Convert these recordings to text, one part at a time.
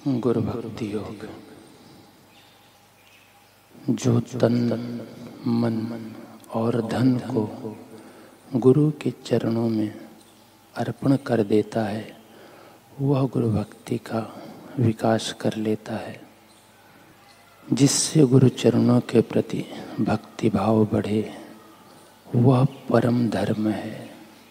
गुरु भक्ति योग। जो तन मन और धन को गुरु के चरणों में अर्पण कर देता है, वह गुरु भक्ति का विकास कर लेता है, जिससे गुरु चरणों के प्रति भक्ति भाव बढ़े। वह परम धर्म है।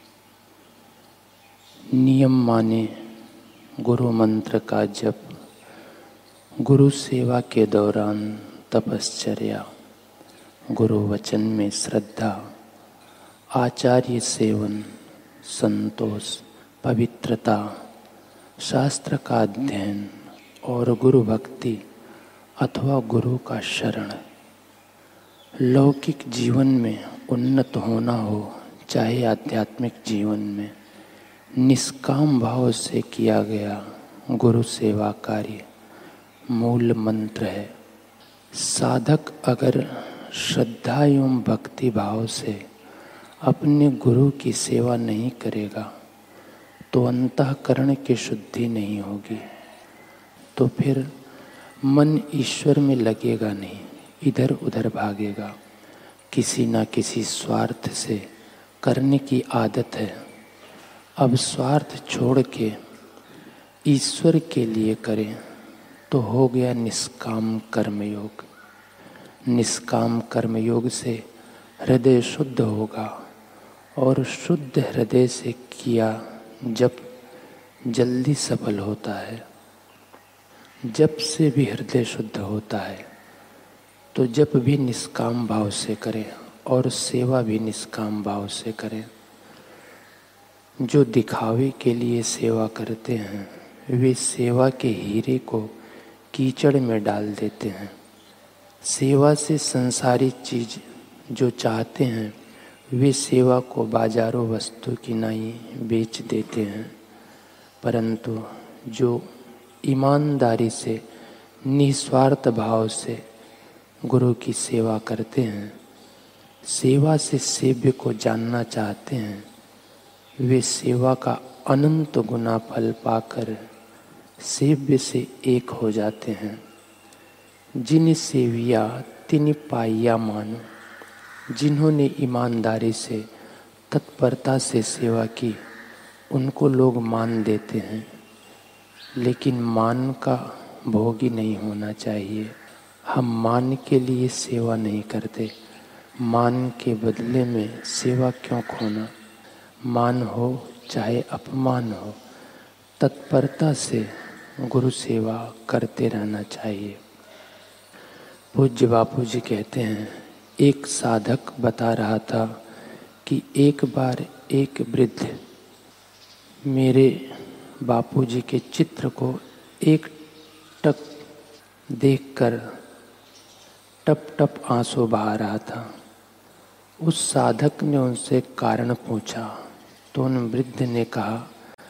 नियम माने गुरु मंत्र का जप, गुरु सेवा के दौरान तपश्चर्या, गुरु वचन में श्रद्धा, आचार्य सेवन, संतोष, पवित्रता, शास्त्र का अध्ययन और गुरु भक्ति अथवा गुरु का शरण। लौकिक जीवन में उन्नत होना हो, चाहे आध्यात्मिक जीवन में, निष्काम भाव से किया गया गुरु सेवा कार्य मूल मंत्र है। साधक अगर श्रद्धा एवं भक्ति भाव से अपने गुरु की सेवा नहीं करेगा तो अंतःकरण की शुद्धि नहीं होगी, तो फिर मन ईश्वर में लगेगा नहीं, इधर उधर भागेगा। किसी न किसी स्वार्थ से करने की आदत है। अब स्वार्थ छोड़ के ईश्वर के लिए करें तो हो गया निष्काम कर्मयोग। निष्काम कर्मयोग से हृदय शुद्ध होगा और शुद्ध हृदय से किया जप जल्दी सफल होता है। जप से भी हृदय शुद्ध होता है, तो जप भी निष्काम भाव से करें और सेवा भी निष्काम भाव से करें। जो दिखावे के लिए सेवा करते हैं, वे सेवा के हीरे को कीचड़ में डाल देते हैं। सेवा से संसारी चीज जो चाहते हैं, वे सेवा को बाजारों वस्तु की नाई बेच देते हैं। परंतु जो ईमानदारी से निस्वार्थ भाव से गुरु की सेवा करते हैं, सेवा से सेव्य को जानना चाहते हैं, वे सेवा का अनंत गुना फल पाकर सेव्य से एक हो जाते हैं। जिन सेविया तिन पाइया मानो, जिन्होंने ईमानदारी से तत्परता से सेवा की, उनको लोग मान देते हैं। लेकिन मान का भोगी नहीं होना चाहिए। हम मान के लिए सेवा नहीं करते। मान के बदले में सेवा क्यों खोना? मान हो चाहे अपमान हो, तत्परता से गुरु सेवा करते रहना चाहिए। पूज्य बापू जी कहते हैं, एक साधक बता रहा था कि एक बार एक वृद्ध मेरे बापूजी के चित्र को एक टक देखकर टप टप आंसू बहा रहा था। उस साधक ने उनसे कारण पूछा तो उन वृद्ध ने कहा,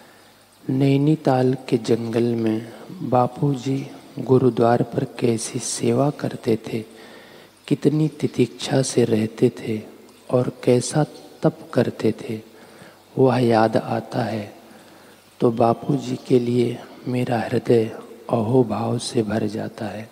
नैनीताल के जंगल में बापूजी गुरुद्वार पर कैसी सेवा करते थे, कितनी तितिक्षा से रहते थे और कैसा तप करते थे, वह याद आता है तो बापूजी के लिए मेरा हृदय अहोभाव से भर जाता है।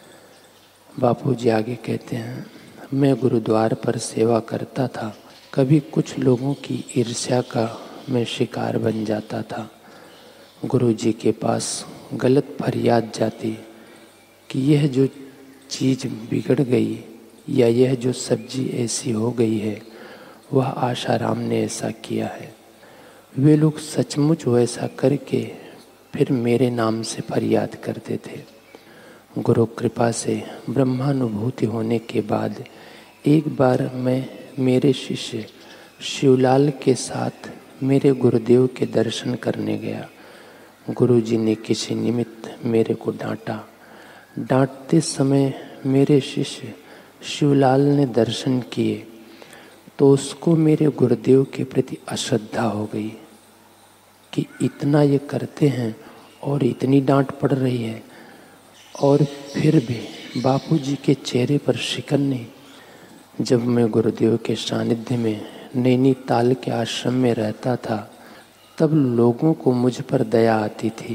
बापूजी आगे कहते हैं, मैं गुरुद्वार पर सेवा करता था। कभी कुछ लोगों की ईर्ष्या का मैं शिकार बन जाता था। गुरुजी के पास गलत फरियाद जाती कि यह जो चीज़ बिगड़ गई या यह जो सब्जी ऐसी हो गई है, वह आशाराम ने ऐसा किया है। वे लोग सचमुच वैसा करके फिर मेरे नाम से फरियाद करते थे। गुरु कृपा से ब्रह्मानुभूति होने के बाद एक बार मैं मेरे शिष्य शिवलाल के साथ मेरे गुरुदेव के दर्शन करने गया। गुरुजी ने किसी निमित्त मेरे को डांटा। डांटते समय मेरे शिष्य शिवलाल ने दर्शन किए तो उसको मेरे गुरुदेव के प्रति अश्रद्धा हो गई कि इतना ये करते हैं और इतनी डांट पड़ रही है, और फिर भी बापूजी के चेहरे पर शिकन नहीं। जब मैं गुरुदेव के सानिध्य में नैनीताल के आश्रम में रहता था, तब लोगों को मुझ पर दया आती थी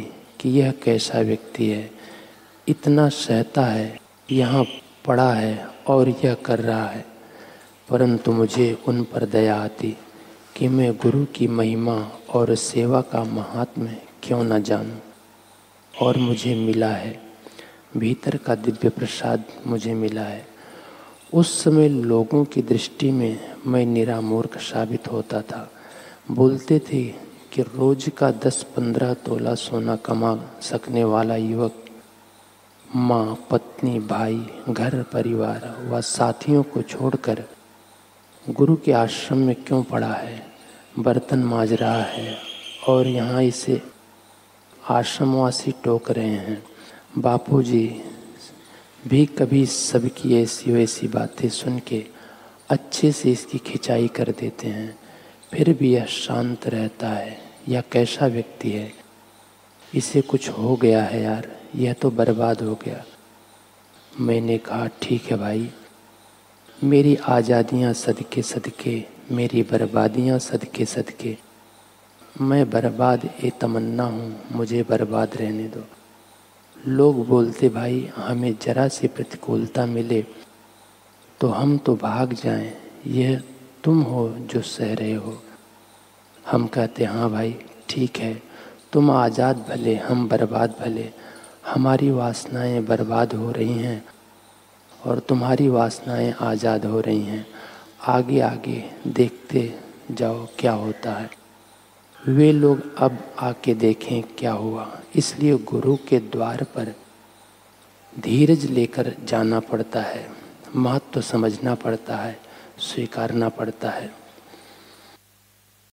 कि यह कैसा व्यक्ति है, इतना सहता है, यहाँ पड़ा है और यह कर रहा है। परंतु मुझे उन पर दया आती कि मैं गुरु की महिमा और सेवा का महात्म्य क्यों न जानूं। और मुझे मिला है, भीतर का दिव्य प्रसाद मुझे मिला है। उस समय लोगों की दृष्टि में मैं निरा मूर्ख साबित होता था। बोलते थे कि रोज का 10-15 तोला सोना कमा सकने वाला युवक माँ, पत्नी, भाई, घर परिवार व साथियों को छोड़कर गुरु के आश्रम में क्यों पड़ा है, बर्तन मांज रहा है और यहाँ इसे आश्रमवासी टोक रहे हैं। बापूजी भी कभी सबकी ऐसी वैसी बातें सुन के अच्छे से इसकी खिंचाई कर देते हैं, फिर भी यह शांत रहता है। यह कैसा व्यक्ति है, इसे कुछ हो गया है यार, यह तो बर्बाद हो गया। मैंने कहा ठीक है भाई, मेरी आज़ादियाँ सदके सदके, मेरी बर्बादियाँ सदके सदके, मैं बर्बाद ए तमन्ना हूँ, मुझे बर्बाद रहने दो। लोग बोलते भाई हमें जरा सी प्रतिकूलता मिले तो हम तो भाग जाएं, यह तुम हो जो सह रहे हो। हम कहते हाँ भाई ठीक है, तुम आज़ाद भले, हम बर्बाद भले। हमारी वासनाएं बर्बाद हो रही हैं और तुम्हारी वासनाएं आज़ाद हो रही हैं। आगे आगे देखते जाओ क्या होता है। वे लोग अब आके देखें क्या हुआ। इसलिए गुरु के द्वार पर धीरज लेकर जाना पड़ता है, महत्व समझना पड़ता है, स्वीकारना पड़ता है।